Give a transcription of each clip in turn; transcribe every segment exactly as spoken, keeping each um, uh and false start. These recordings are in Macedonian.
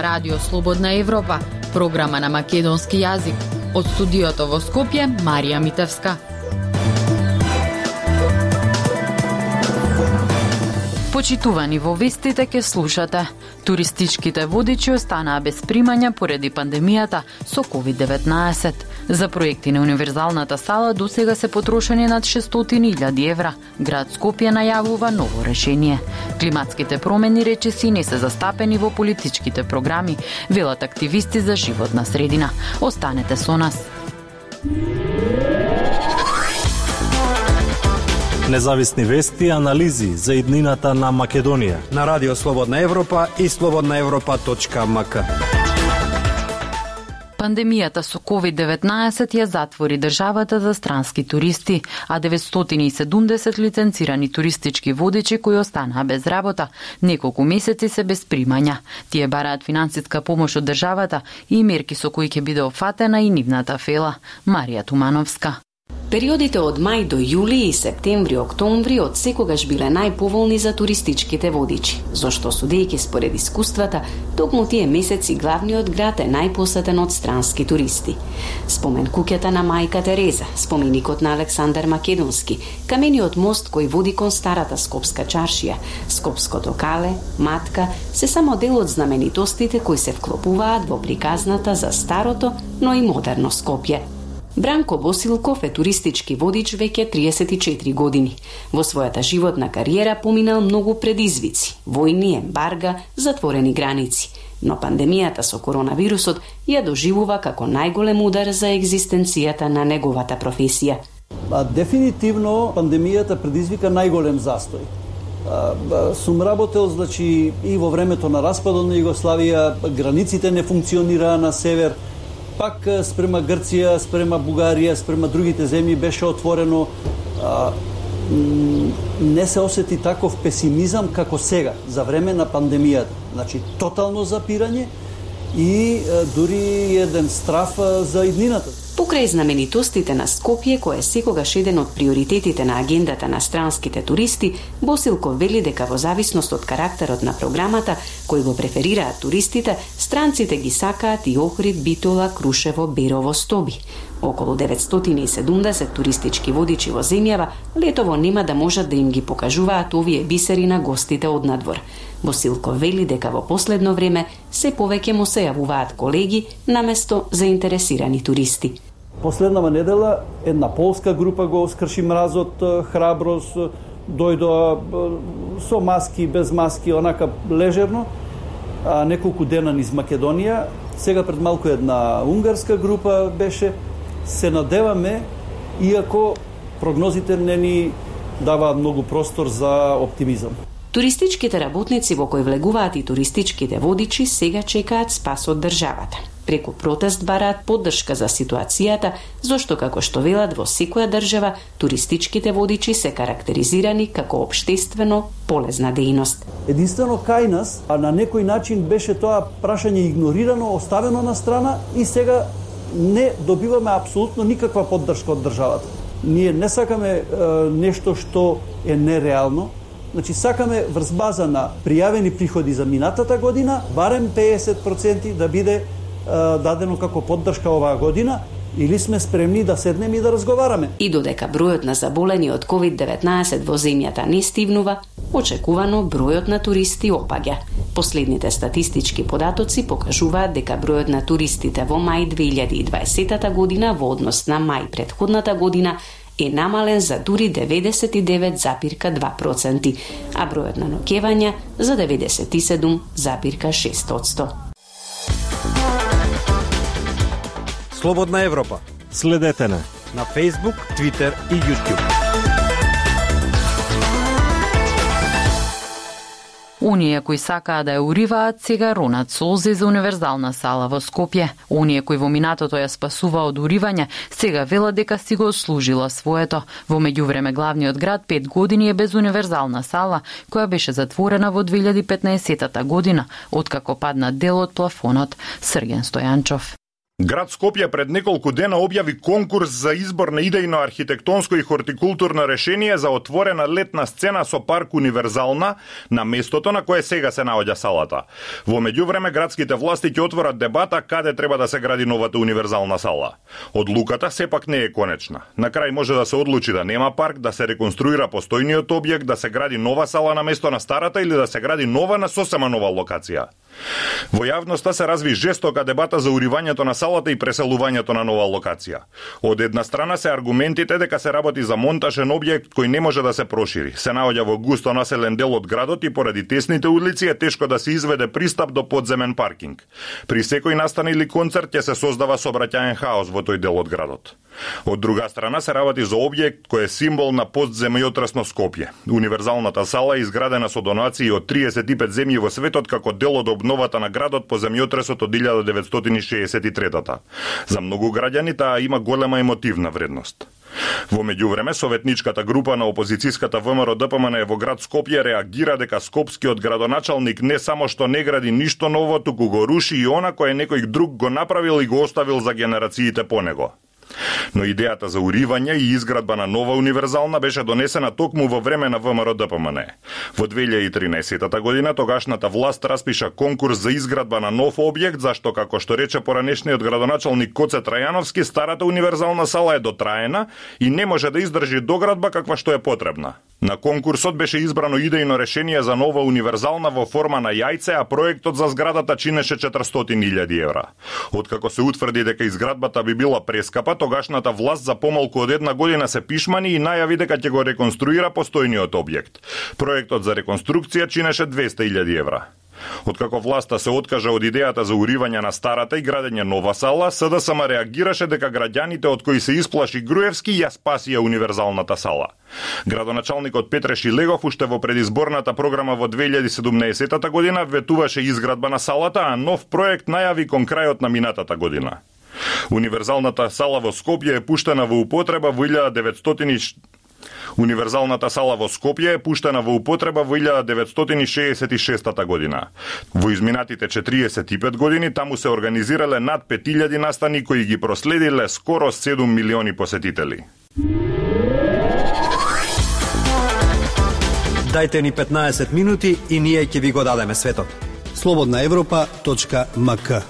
Ова радио Слободна Европа, програма на македонски јазик. Од студиото во Скопје, Марија Митевска. Почитувани, во вестите ке слушате. Туристичките водичи останаа без примања поради пандемијата со ковид деветнаесет. За проекти на универзалната сала досега се потрошени над шестстотини илјади евра. Град Скопје најавува ново решение. Климатските промени речиси не се застапени во политичките програми, велат активисти за животна средина. Останете со нас. Независни вести и анализи за иднината на Македонија на Радио Слободна Европа и слободна европа точка ем ка. Пандемијата со ковид деветнаесет ја затвори државата за странски туристи, а деветстотини и седумдесет лиценцирани туристички водичи кои останаа без работа, неколку месеци се без примања. Тие бараат финансиска помош од државата и мерки со кои ќе биде офатена и нивната фела. Марија Тумановска. Периодите од мај до јули и септември-октомври од секогаш биле најповолни за туристичките водичи, зашто судејќи според искуствата, токму тие месеци главниот град е најпосетен од странски туристи. Спомен куќата на мајка Тереза, споменикот на Александар Македонски, камениот мост кој води кон старата скопска чаршија, скопското кале, матка, се само дел од знаменитостите кои се вклопуваат во приказната за старото, но и модерно Скопје. Бранко Босилков е туристички водич веќе триесет и четири години. Во својата животна кариера поминал многу предизвици, војни, ембарга, затворени граници, но пандемијата со коронавирусот ја доживува како најголем удар за екзистенцијата на неговата професија. А, дефинитивно пандемијата предизвика најголем застој. А, сум работел, значи, и во времето на распадот на Југославија, границите не функционираа на север, пак спрема Грција, спрема Бугарија, спрема другите земји беше отворено. А, не се осети таков песимизам како сега, за време на пандемијата. Значи, тотално запирање и а, дури еден страф а, за иднината. Покрај знаменитостите на Скопје, кој е секогаш еден од приоритетите на агендата на странските туристи, Босилков вели дека во зависност од карактерот на програмата, кој го преферираат туристите, странците ги сакаат и Охрид, Битола, Крушево, Берово, Стоби. Околу деветстотини и седумдесет туристички водичи во земјава летово нема да можат да им ги покажуваат овие бисери на гостите од надвор. Босилков вели дека во последно време се повеќе му се јавуваат колеги наместо заинтересирани туристи. Последнава недела една полска група го скрши мразот, храброст, дојдоа со маски, без маски, онака лежерно, а неколку дена низ Македонија. Сега пред малку една унгарска група беше. Се надеваме, иако прогнозите не ни даваат многу простор за оптимизам. Туристичките работници во кои влегуваат и туристичките водичи сега чекаат спас од државата. Преку протест бараат поддршка за ситуацијата, зашто како што велат во секоја држава, туристичките водичи се карактеризирани како општествено полезна дејност. Единствено кај нас, а на некој начин беше тоа прашање игнорирано, оставено на страна и сега не добиваме апсолутно никаква поддршка од државата. Ние не сакаме е, нешто што е нереално. Значи, сакаме врз база на пријавени приходи за минатата година, барем песет проценти да биде е, дадено како поддршка оваа година, или сме спремни да седнеме и да разговараме. И додека бројот на заболени од ковид деветнаесет во земјата не стивнува, очекувано бројот на туристи опаѓа. Последните статистички податоци покажуваат дека бројот на туристите во мај две илјади и дваесета година во однос на мај претходната година е намален за дури деветдесет и девет запирка два проценти, а бројот на ноќевања за деветдесет и седум запирка шест одсто. Слободна Европа. Следете на на Facebook, Twitter и YouTube. Оние кои сакаа да ја уриваат, сега ронат солзи за универзална сала во Скопје. Оние кои во минатото ја спасува од уривање, сега велат дека си го служила своето. Во меѓувреме главниот град пет години е без универзална сала, која беше затворена во две илјади и петнаесета година, откако падна дел од плафонот. Срген Стојанчов. Град Скопје пред неколку дена објави конкурс за избор на идејно архитектонско и хортикултурно решение за отворена летна сцена со парк Универзална на местото на кое сега се наоѓа салата. Во меѓувреме градските власти ќе отворат дебата каде треба да се гради новата Универзална сала. Одлуката сепак не е конечна. На крај може да се одлучи да нема парк, да се реконструира постојниот објект, да се гради нова сала на место на старата или да се гради нова на сосема нова локација. Во јавноста се разви жестока дебата за уривањето на салата и преселувањето на нова локација. Од една страна се аргументите дека се работи за монтажен објект кој не може да се прошири. Се наоѓа во густо населен дел од градот и поради тесните улици е тешко да се изведе пристап до подземен паркинг. При секој настан или концерт ќе се создава сообраќаен хаос во тој дел од градот. Од друга страна се работи за објект кој е символ на постземјотресно Скопје. Универзалната сала е изградена со донации од триесет и пет земји во светот како дел од обновата на градот по земјотресот од илјада деветстотини шеесет и трета. За многу граѓани таа има голема емотивна вредност. Во меѓувреме, советничката група на опозицијската ВМРО Д П М Н во град Скопје реагира дека скопскиот градоначалник не само што не гради ништо ново, туку го руши и она кое некој друг го направил и го оставил за генерациите по него. Но идејата за уривање и изградба на нова Универзална беше донесена токму во време на ВМРО Д П М Н. Во две илјади и тринаесета година тогашната власт распиша конкурс за изградба на нов објект, зашто, како што рече поранешниот градоначалник Коце Трајановски, старата Универзална сала е дотраена и не може да издржи доградба каква што е потребна. На конкурсот беше избрано идејно решение за нова Универзална во форма на јајце, а проектот за зградата чинеше четиристотини илјади евра. Откако се утврди дека изградбата би била прескапа, тогашната власт за помалку од една година се пишмани и најави дека ќе го реконструира постојниот објект. Проектот за реконструкција чинеше двесте илјади евра. Откако власта се откажа од идејата за уривање на старата и градење нова сала, С Д С М реагираше дека граѓаните од кои се исплаши Груевски ја спасија Универзалната сала. Градоначалникот Петре Шилегов уште во предизборната програма во две илјади и седумнаесета година ветуваше изградба на салата, а нов проект најави кон крајот на минатата година. Универзалната сала во Скопје е пуштена во употреба во илјада деветстотини Универзалната сала во Скопје е пуштена во употреба во илјада деветстотини шеесет и шеста година. Во изминатите четириесет и пет години таму се организирале над пет илјади настани кои ги проследиле скоро седум милиони посетители. Дајте ни петнаесет минути и ние ќе ви го дадеме светот. слободна европа точка м к.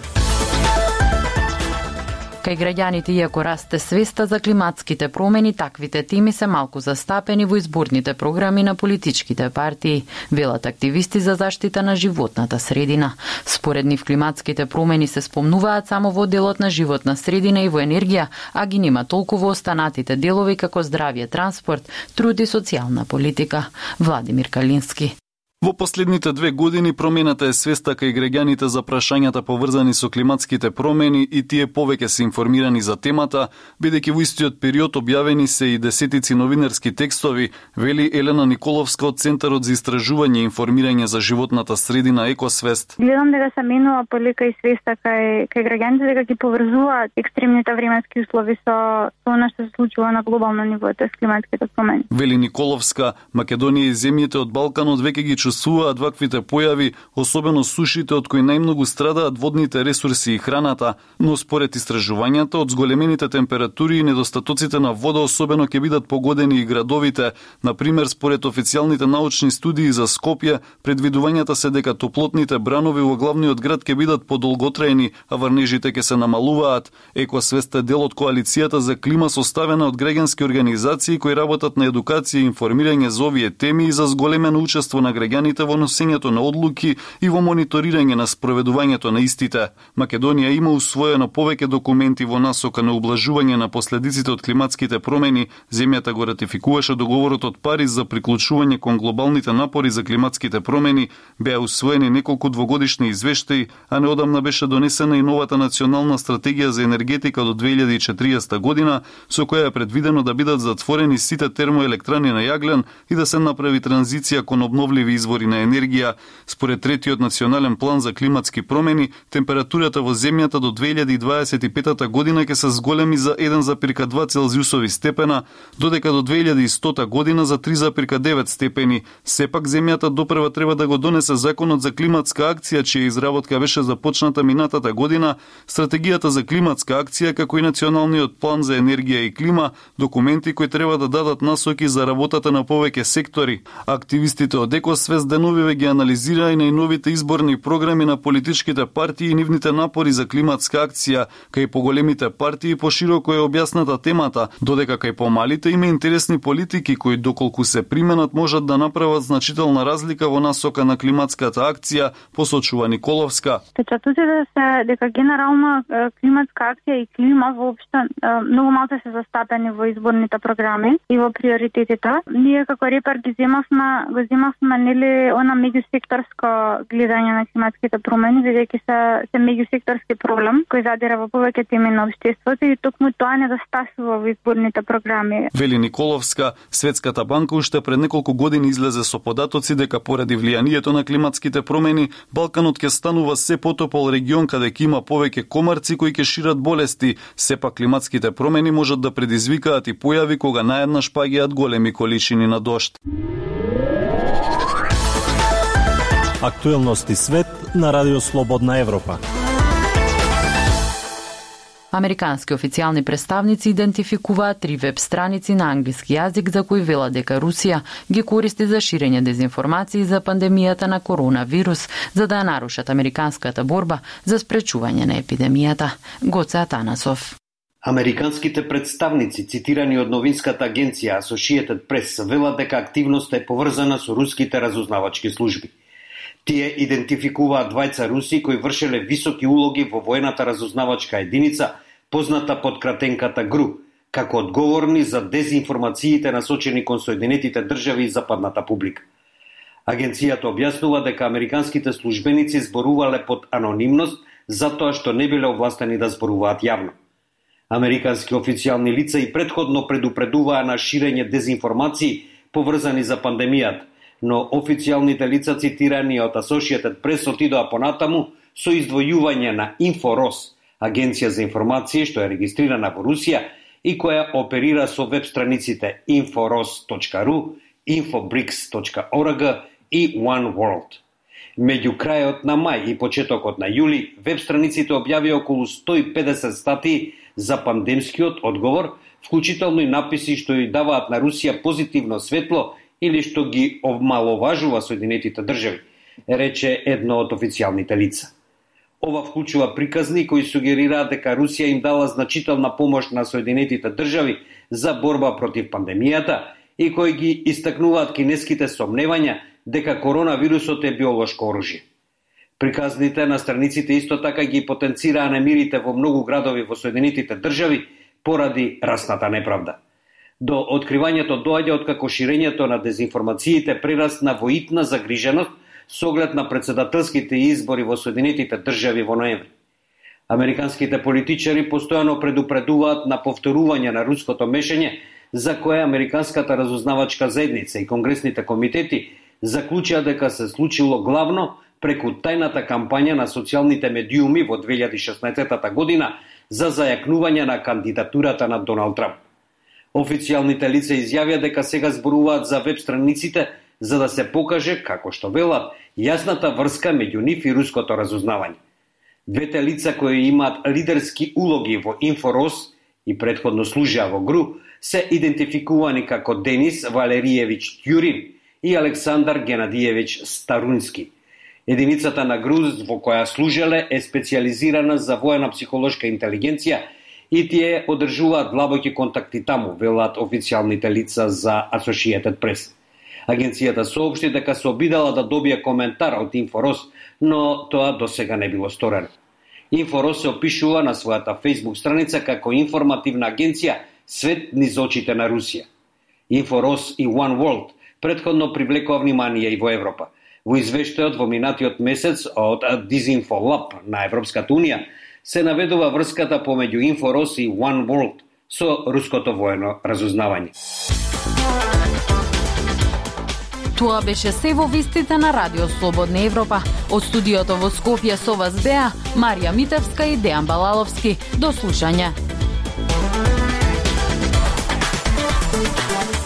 Кај граѓаните, иако расте свеста за климатските промени, таквите теми се малку застапени во изборните програми на политичките партии, велат активисти за заштита на животната средина. Според нив климатските промени се спомнуваат само во делот на животна средина и во енергија, а ги нема толку во останатите делови како здравје, транспорт, труд и социјална политика. Владимир Калински. Во последните две години промената е свеста кај граѓаните за прашањата поврзани со климатските промени и тие повеќе се информирани за темата, бидејќи во истиот период објавени се и десетици новинарски текстови, вели Елена Николовска од Центарот за истражување и информирање за животната средина Екосвест. Гледам дека се менува полека и свеста кај кај граѓаните дека ги поврзуваат екстремните временски услови со со она што се случува на глобално ниво, тоа климатските промени. Вели Николовска, Македонија и земјите од Балканот веќе ги чувствуваат ваквите појави, особено сушите од кои најмногу страдаат водните ресурси и храната, но според истражувањата од зголемените температури и недостатоците на вода особено ќе бидат погодени и градовите. Например, според официјалните научни студии за Скопје, предвидувањата се дека топлотните бранови во главниот град ќе бидат подолготраени, а врнежите ќе се намалуваат. Екосвест е дел од коалицијата за клима составена од граѓански организации кои работат на едукација и информирање за овие теми и за зголемено учество на граѓаните во носењето на одлуки и во мониторирање на спроведувањето на истите. Македонија има усвоено повеќе документи во насока на ублажување на последиците од климатските промени. Земјата го ратификуваше договорот од Париз за приклучување кон глобалните напори за климатските промени, беа усвоени неколку двогодишни извештаи, а неодамна беше донесена и новата национална стратегија за енергетика до две илјади и четириесета година, со која е предвидено да бидат затворени сите термоелектрани на јаглен и да се направи транзиција кон обновливи извори извори на енергија. Според третиот национален план за климатски промени, температурата во земјата до две илјади дваесет и пета година ќе се зголеми за еден зарез два целзиусови степена, додека до две илјади и стота година за три зарез девет степени. Сепак земјата допрва треба да го донесе законот за климатска акција, чија изработка беше започната минатата година, стратегијата за климатска акција како и националниот план за енергија и клима, документи кои треба да дадат насоки за работата на повеќе сектори. Активистите од Екосвест деновиве ги анализира и најновите изборни програми на политичките партии и нивните напори за климатска акција. Кај поголемите партии пошироко е објасната темата, додека кај помалите има интересни политики кои доколку се применат можат да направат значителна разлика во насока на климатската акција, посочува Николовска. Впечатувате се дека генерално климатска акција и клима воопшто многу малку се застапени во изборните програми и во приоритетите. Ние како репер ги земавме, го земавме нели она меѓусекторско гледање на климатските промени, бидејќи се се меѓусекторски проблем кој задира во повеќе теми на општеството и токму тоа недостасува во изборните програми. Вели Николовска, Светската банка уште пред неколку години излезе со податоци дека поради влијанието на климатските промени, Балканот ќе станува се потопол регион каде ќе има повеќе комарци кои ќе шират болести. Сепак климатските промени можат да предизвикаат и појави кога наеднаш паѓаат големи количини на дожд. Актуелности свет на Радио Слободна Европа. Американски официјални представници идентификуваат три веб страници на англиски јазик за кои велат дека Русија ги користи за ширење дезинформации за пандемијата на коронавирус, за да ја нарушат американската борба за спречување на епидемијата. Гоце Атанасов. Американските представници, цитирани од новинската агенција Associated Press, велат дека активноста е поврзана со руските разузнавачки служби. Тие идентификуваат двајца руси кои вршеле високи улоги во воената разузнавачка единица, позната под кратенката ГРУ, како одговорни за дезинформациите насочени кон Соединетите држави и западната публика. Агенцијата објаснува дека американските службеници зборувале под анонимност затоа што не биле овластени да зборуваат јавно. Американски официјални лица и претходно предупредуваа на ширење дезинформации поврзани за пандемијата, но официјалните лица цитирани од Associated Press отидоа понатаму со издвојување на Инфорос, агенција за информации што е регистрирана во Русија и која оперира со веб страниците инфорос точка ру, инфобрикс точка орг и One World. Меѓу крајот на мај и почетокот на јули, веб страниците објавија околу сто и педесет статии за пандемскиот одговор, вклучително и написи што ја даваат на Русија позитивно светло или што ги омаловажува Соединетите држави, рече едно од официјалните лица. Ова вклучува приказни кои сугерираат дека Русија им дала значителна помош на Соединетите држави за борба против пандемијата и кои ги истакнуваат кинеските сомневања дека коронавирусот е биолошко оружје. Приказните на страниците исто така ги потенцираа немирите во многу градови во Соединетите држави поради расната неправда. До откривањето доаѓа откако ширењето на дезинформациите прерасна во итна загриженост со оглед на претседателските избори во Соединетите држави во ноември. Американските политичари постојано предупредуваат на повторување на руското мешање, за кое Американската разузнавачка заедница и конгресните комитети заклучија дека се случило главно преку тајната кампања на социјалните медиуми во две илјади и шеснаесетта година за зајакнување на кандидатурата на Доналд Трамп. Официјалните лица изјавија дека сега зборуваат за веб страниците за да се покаже, како што велат, јасната врска меѓу нив и руското разузнавање. Двете лица кои имаат лидерски улоги во Инфорос и претходно служеа во ГРУ се идентификувани како Денис Валериевич Тјурин и Александар Генадиевич Старунски. Единицата на ГРУ во која служеле е специјализирана за воена психолошка интелигенција и тие одржуваат длабоки контакти таму, велат официјалните лица за Associated Press. Агенцијата соопшти дека се обидала да добие коментар од Инфорос, но тоа досега не било сторено. Инфорос се опишува на својата Facebook страница како информативна агенција свет низ очите на Русија. Инфорос и One World претходно привлекува внимание и во Европа. Во извештајот во минатиот месец од Disinfolab на Европската унија се наведува врската помеѓу Инфорос и One World со руското воено разузнавање. Тоа беше се во вестите на Радио Слободна Европа. Од студиото во Скопје со вас беа Марија Митевска и Дејан Балаловски. До слушање.